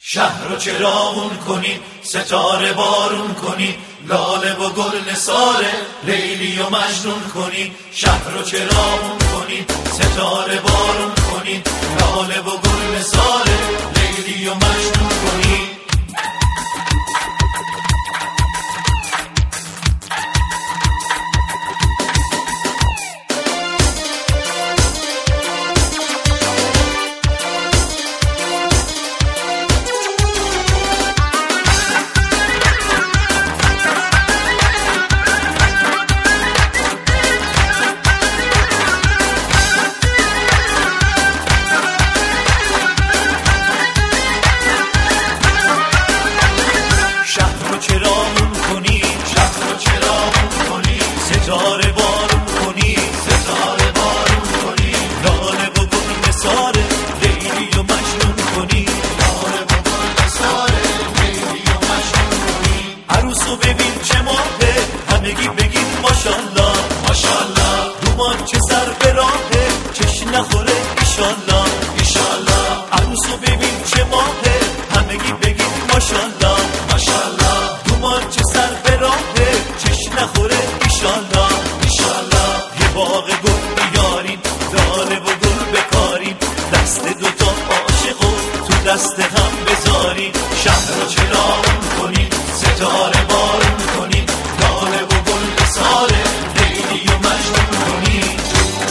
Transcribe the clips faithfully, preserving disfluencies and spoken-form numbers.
شهر رو چراغون کنین، ستاره بارون کنین، لاله و گل نثاره لیلی و مجنون کنین. شهر رو چراغون کنین، ستاره بارون کنین، لاله و گل نثاره لیلی و مجنون کنین. ستاره بارون کنی، ستاره بارون کنی، لاله و گل نثاره لیلی و مجنون کنی، لاله و گل نثاره لیلی و مجنون کنی. عروسو ببین چه ماهه، همگی بگین ماشالله ماشالله. دومان چه سر به راهه، چش نخوره ایشالله ایشالله. عروسو ببین چه ماهه، همگی بگین ماشالله ماشالله. دومان چه سر به راهه، چش نخوره ایشالله ایشالله. یه باغ گل بیارین، لاله و گل بکارین، دست دوتا عاشقو تو دست هم بذارین. شهر رو چراغون کنین، ستاره بارون کنین، لاله و گل نثاره لیلی و مجنون کنین.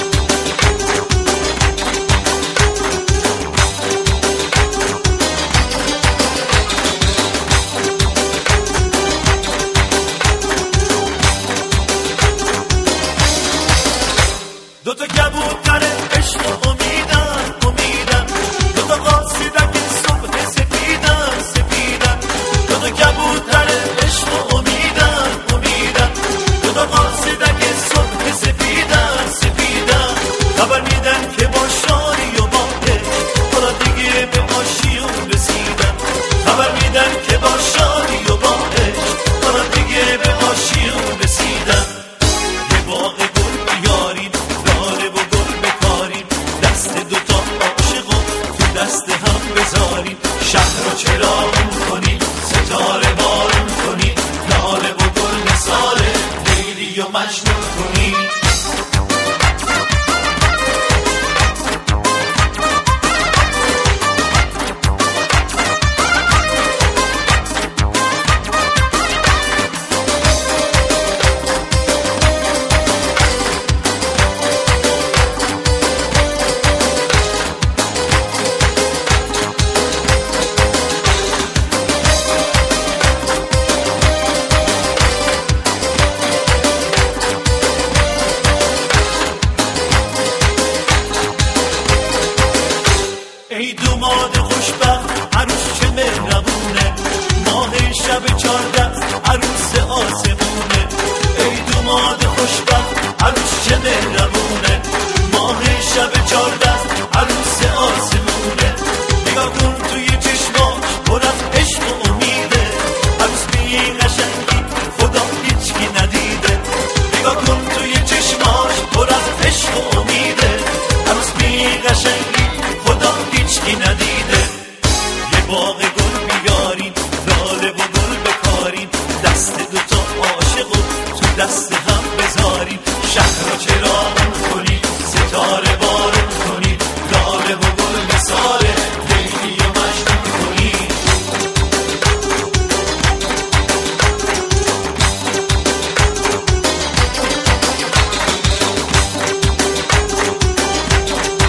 دوتا کبوتر عشق و امیدن امیدن، دوتا قاصدک صبح سپیدن سپیدن. دوتا کبوتر عشق و امیدن امیدن، دوتا قاصدک صبح سپیدن سپیدن. خبر میدن که با شادی و با عشق حالا دیگه به آشیون رسیدن. خبر میدن که با شادی و با عشق حالا دیگه به آشیون رسیدن. یه باغ گل بیارین، لاله و گل بکارین، دست دوتا عاشقو تو دست هم بذارین. شهر رو چراغون کنین، ستاره بارون کنین، لاله و گل نثاره لیلی و مجنون کنین. ای دوماد خوشبخت عروس چه مهربونه، ماه شب چارده عروس آسمونه. ای دوماد خوشبخت عروس چه مهربونه، ماه شب چارده عروس آسمونه. نگاه کن توی چشماش پر از عشق و امیده، عروس بی قشنگی خدا هیچکی ندیده. نگاه کن توی چشماش پر از عشق و امیده، عروس بی قشنگی خدا هیچکی ندیده. یه باغ گل بیارین، لاله و گل بکارین، دست دوتا عاشقو تو دست هم بذارین. شهر رو چراغون کنین، ستاره بارون کنین، لاله و گل نثاره لیلی و مجنون کنین.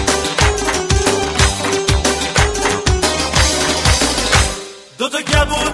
دوتا کبوتر